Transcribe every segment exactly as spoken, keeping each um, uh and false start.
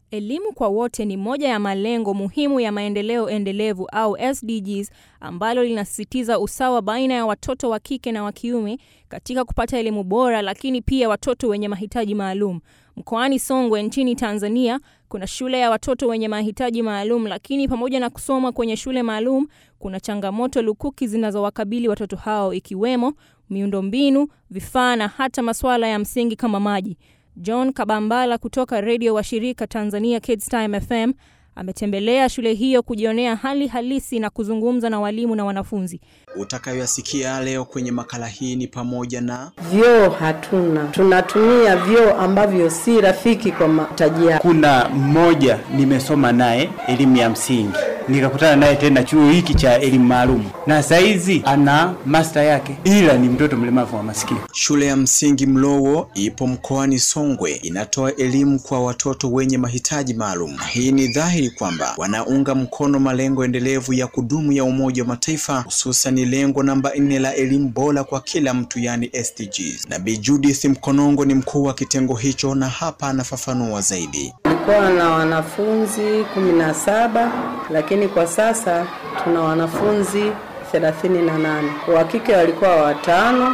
Elimu kwa wote ni moja ya malengo muhimu ya maendeleo endelevu au S D Gs ambalo linasisitiza usawa baina ya watoto wa kike na wa kiume katika kupata elimu bora, lakini pia watoto wenye mahitaji maalum. Mkoani Songwe nchini Tanzania kuna shule ya watoto wenye mahitaji maalum, lakini pamoja na kusoma kwenye shule maalum kuna changamoto lukuki zinazowakabili watoto hao, ikiwemo miundombinu, vifaa na hata masuala ya msingi kama maji. John Kabambala kutoka radio wa shirika Tanzania Kids Time F M ametembelea shule hiyo kujionea hali halisi na kuzungumza na walimu na wanafunzi. Utakayoyasikia leo kwenye makala hii ni pamoja na vyoo hatuna. Tunatumia vyoo ambavyo si rafiki kwa mahitaji yao. Kuna mmoja nimesoma naye elimu ya msingi, nikakutana naye tena chuo hiki cha elimu maalum, na saizi ana master yake, ila ni mtoto mlemavu wa masikio. Shule ya msingi Mlowo ipo mkoani Songwe, inatoa elimu kwa watoto wenye mahitaji maalum. Hii ni dhahiri kwamba wanaunga mkono malengo endelevu ya kudumu ya Umoja wa Mataifa, hususan lengo namba nne la elimu bora kwa kila mtu, yani S D Gs. Na Bi Judith Mkonongo ni mkuu wa kitengo hicho, na hapa anafafanua zaidi. Tulikuwa na wanafunzi kumi na saba, lakini kwa sasa tuna wanafunzi thelathini na nane. Wa kike walikuwa watano,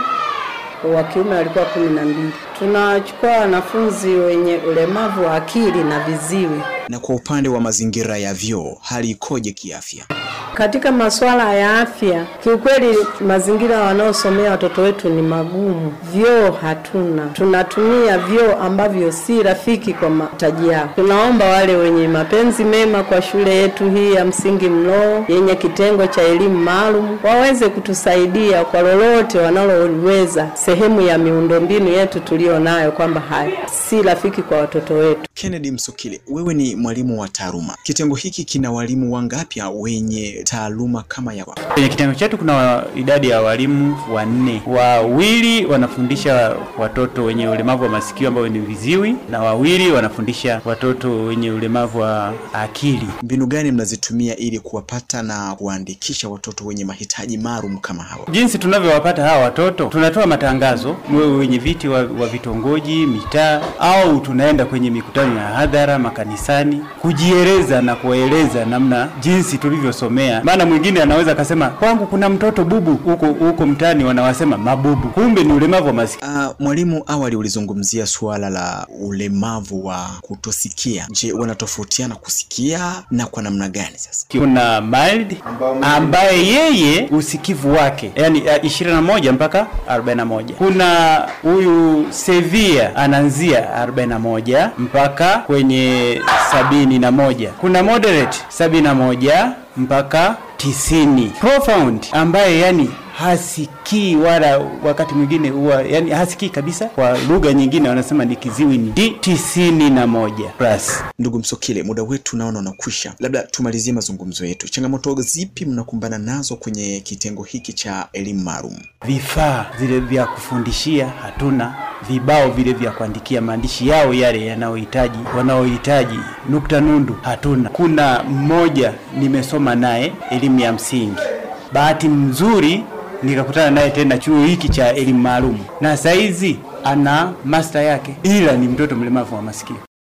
wa kiume walikuwa kumi na mbili. Tunachukua wanafunzi wenye ulemavu wa akili na viziwi. Na kwa upande wa mazingira ya vyoo, hali ikoje kiafya? Katika masuala ya afya, kiukweli mazingira wanaosomea watoto wetu ni magumu. Vyoo hatuna. Tunatumia vyoo ambavyo si rafiki kwa mahitaji yao. Tunaomba wale wenye mapenzi mema kwa shule yetu hii ya msingi Mlowo yenye kitengo cha elimu maalum waweze kutusaidia kwa lolote wanaloweza, sehemu ya miundombinu yetu tulio nayo kwamba hai si rafiki kwa watoto wetu. Kennedy Msukile, wewe ni mwalimu wa taaluma. Kitengo hiki kina walimu wangapi wenye taaluma kama yako? Kwenye kitengo chetu kuna idadi ya walimu wanne. Wawili wanafundisha watoto wenye ulemavu wa masikio ambao ni viziwi, na wawili wanafundisha watoto wenye ulemavu wa akili. Mbinu gani mnazitumia ili kuwapata na kuandikisha watoto wenye mahitaji maalum kama hawa? Jinsi tunavyowapata hawa watoto, tunatoa matangazo mwe wenye viti wa, wa vitongoji, mitaa, au tunaenda kwenye mikutano ya hadhara makanisani kujieleza na kueleza namna jinsi tulivyosomea. Maana mwingine anaweza akasema kwangu kuna mtoto bubu, huko huko mtani wanawasema mabubu, kumbe ni ulemavu wa masikio. Uh, mwalimu, awali ulizungumzia suala la ulemavu wa kutosikia. Je, wanatofautiana kusikia na kwa namna gani sasa? Kuna mild ambaye yeye usikivu wake yani uh, ishirini na moja mpaka arobaini na moja. Kuna huyu severe anaanzia arobaini na moja mpaka kwenye sabini na moja. Kuna moderate sabini na moja mpaka tisini. Profound ambaye yani hasikii wala wakati mwingine huwa yani hasikii kabisa, kwa lugha nyingine wanasema ni kiziwi, ni tisini na moja plus. Ndugu Msukile, muda wetu naona unakwisha. Labda tumalizie mazungumzo yetu. Changamoto zipi mnakumbana nazo kwenye kitengo hiki cha elimu maalum? Vifaa vile vya kufundishia hatuna, vibao vile vya kuandikia maandishi yao yale yanayohitaji wanaohitaji nukta nundu hatuna. Kuna mmoja nimesoma naye elimu ya msingi, bahati nzuri nikakutana naye tena chuo hiki cha elimu maalum, na saizi ana master yake, ila ni mtoto mlemavu wa masikio.